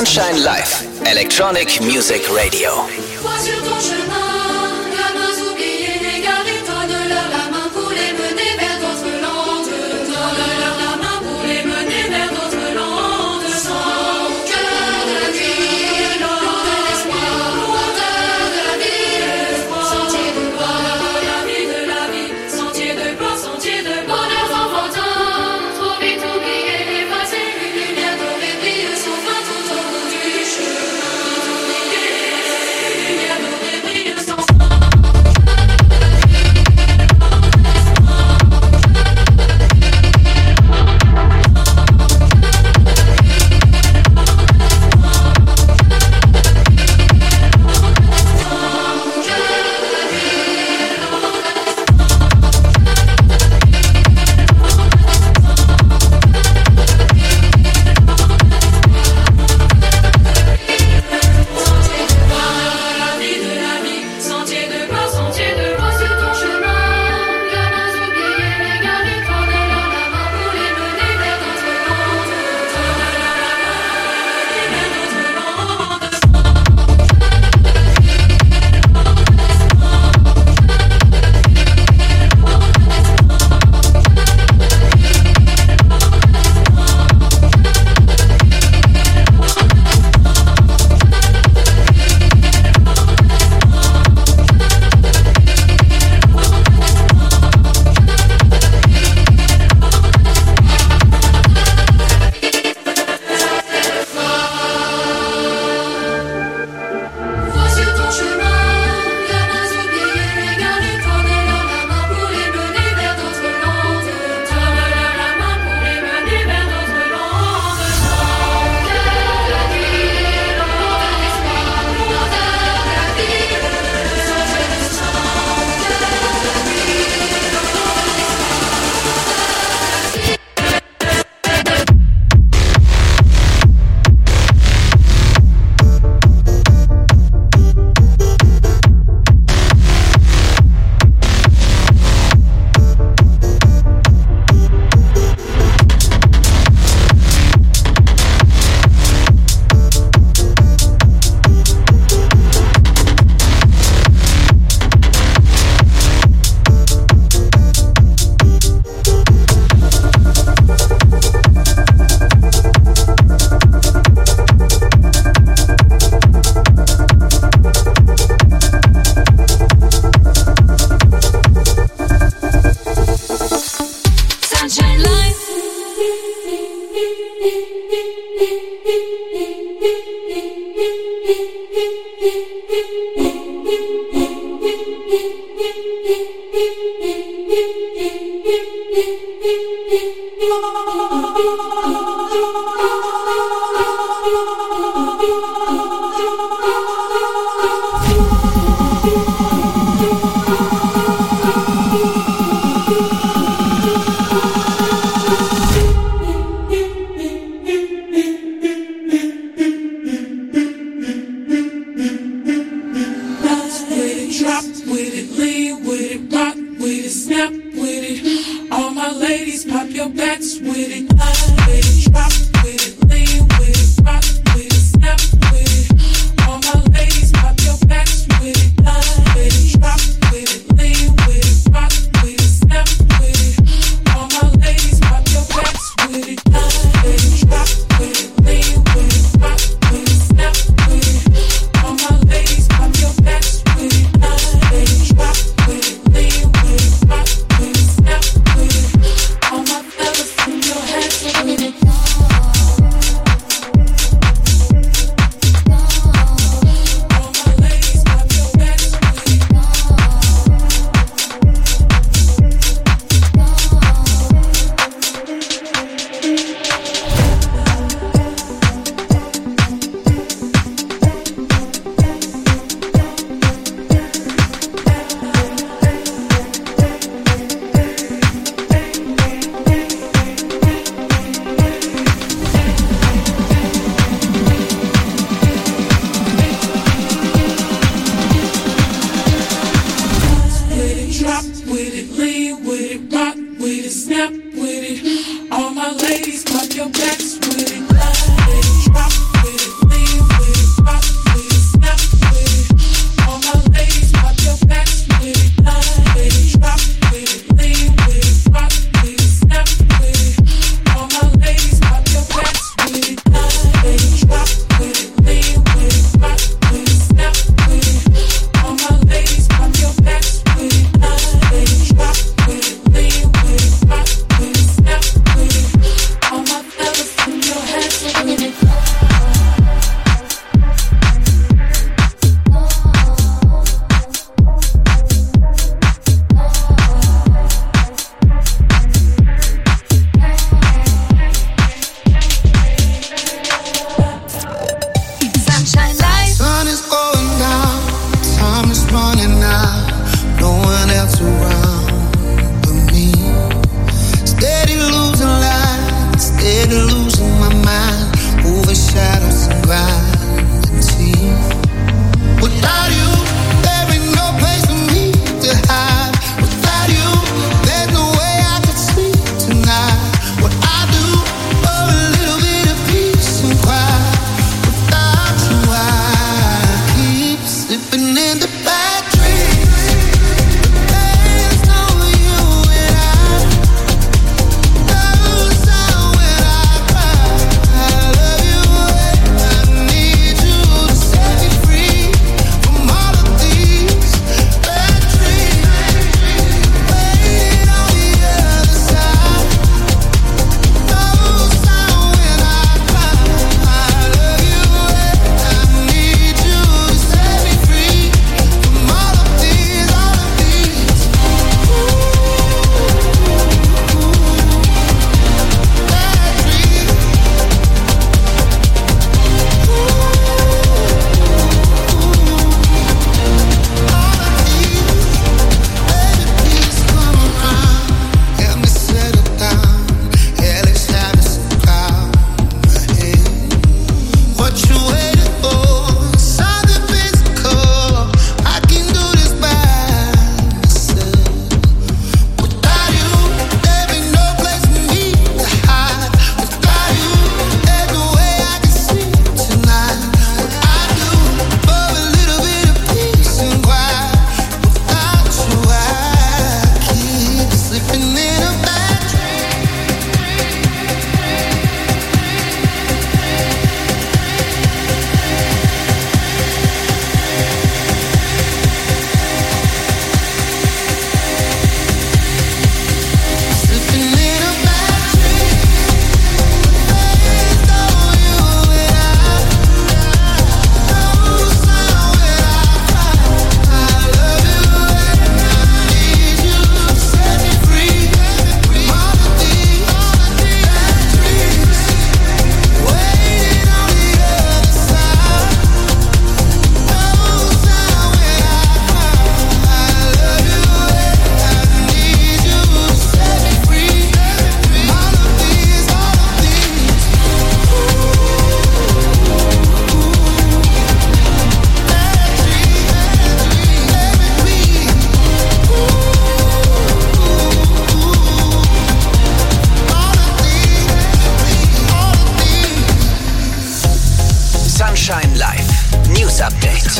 Sunshine Live, Electronic Music Radio. Vois sur ton chemin, gamins oubliés, les garder, donne-leur la main pour les mener vers d'autres landes. Donne-leur la main pour les mener vers d'autres landes. Sans cœur de la vie, l'eau de l'espoir, l'odeur de la vie, sentier de gloire, la vie de la vie, sentier de gloire, sentier de bonheur enfantin, trop vite oublié, effacé, une lumière dorée brille sans fin tout au bout du chemin. Lumière dorée brille sans fin. La vie de la vie, sentier de gloire, sentier de gloire sur ton chemin. Gamins oubliés, les garder, donne-leur la main pour les mener vers d'autres landes. Donne-leur la main vers d'autres landes. Vois sur ton chemin, gamins oubliés, les garder, donne-leur la main pour les mener vers d'autres landes. Donne-leur la main pour les mener vers d'autres landes. Sans cœur de la vie, l'eau de l'espoir, l'odeur de la vie, sentier de sang, cœur de la vie, l'eau de l'espoir. Sunshine Life. Sunshine Live. News Update.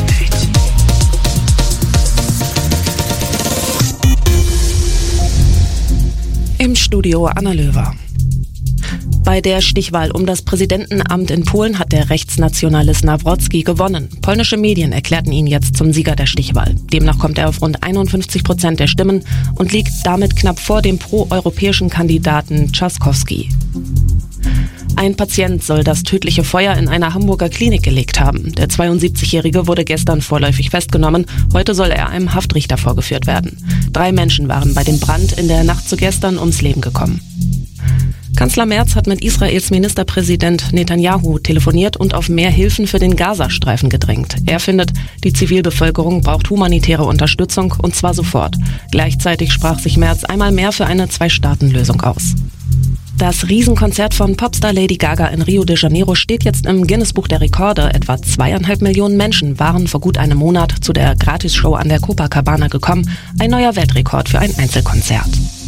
Im Studio Anna Löwer. Bei der Stichwahl um das Präsidentenamt in Polen hat der Rechtsnationalist Nawrocki gewonnen. Polnische Medien erklärten ihn jetzt zum Sieger der Stichwahl. Demnach kommt er auf rund einundfünfzig Prozent der Stimmen und liegt damit knapp vor dem proeuropäischen Kandidaten Trzaskowski. Ein Patient soll das tödliche Feuer in einer Hamburger Klinik gelegt haben. Der zweiundsiebzigjährige wurde gestern vorläufig festgenommen. Heute soll er einem Haftrichter vorgeführt werden. Drei Menschen waren bei dem Brand in der Nacht zu gestern ums Leben gekommen. Kanzler Merz hat mit Israels Ministerpräsident Netanyahu telefoniert und auf mehr Hilfen für den Gazastreifen gedrängt. Er findet, die Zivilbevölkerung braucht humanitäre Unterstützung und zwar sofort. Gleichzeitig sprach sich Merz einmal mehr für eine Zwei-Staaten-Lösung aus. Das Riesenkonzert von Popstar Lady Gaga in Rio de Janeiro steht jetzt im Guinness-Buch der Rekorde. Etwa zweieinhalb Millionen Menschen waren vor gut einem Monat zu der Gratisshow an der Copacabana gekommen. Ein neuer Weltrekord für ein Einzelkonzert.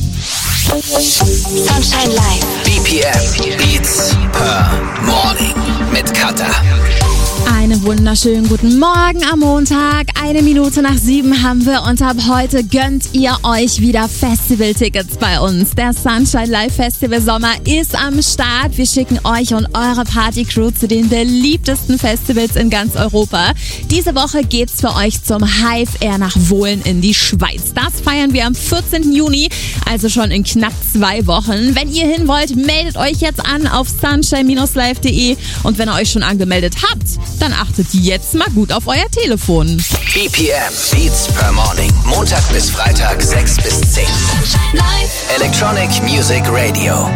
Sunshine Live. B P M Beats per Morning mit Katha. Einen wunderschönen guten Morgen am Montag. Eine Minute nach sieben haben wir und ab heute gönnt ihr euch wieder Festivaltickets bei uns. Der Sunshine Live Festival Sommer ist am Start. Wir schicken euch und eure Partycrew zu den beliebtesten Festivals in ganz Europa. Diese Woche geht's für euch zum Hive Air nach Wohlen in die Schweiz. Das feiern wir am vierzehnten Juni, also schon in knapp zwei Wochen. Wenn ihr hin wollt, meldet euch jetzt an auf sunshine Bindestrich live punkt de und wenn ihr euch schon angemeldet habt, dann achtet jetzt mal gut auf euer Telefon. B P M Beats per Morning. Montag bis Freitag sechs bis zehn. Electronic Music Radio.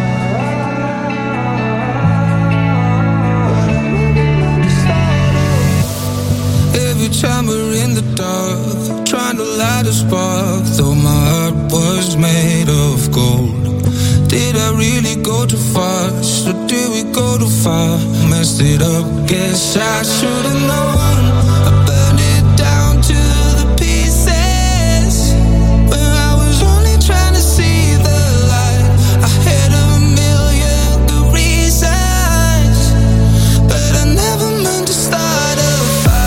Every time we're in the dark, trying to light a spark, though my heart was made of gold. Did I really go too fast, or did we go too far? Messed it up, guess I should've known. I burned it down to the pieces, when I was only trying to see the light. I had a million good reasons, but I never meant to start a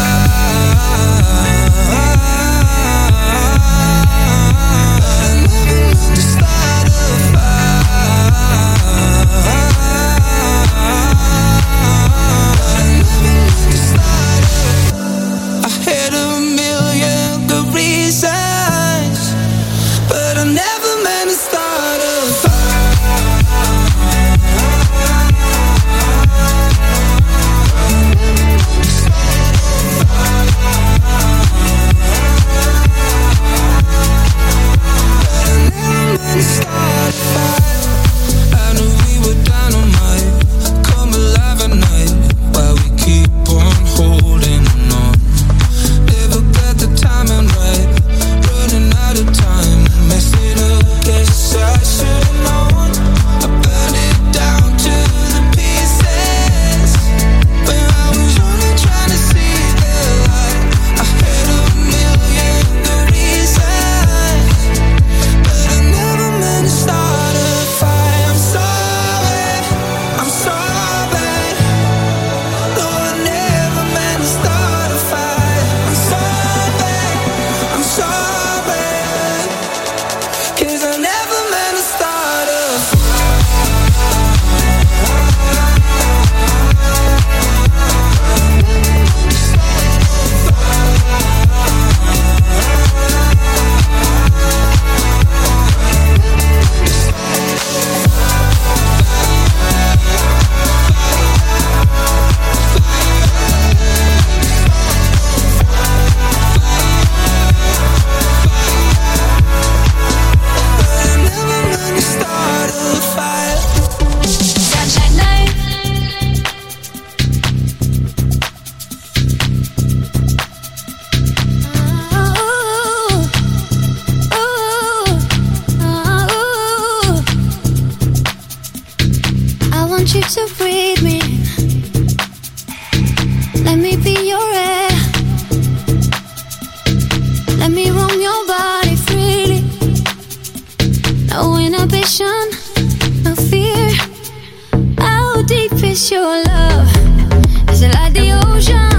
No inhibition, no fear. How deep is your love? Is it like the ocean?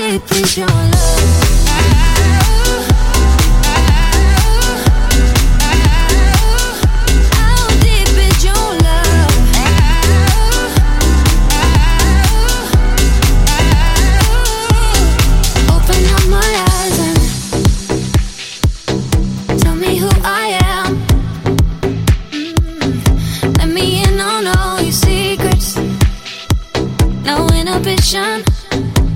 deep is your love?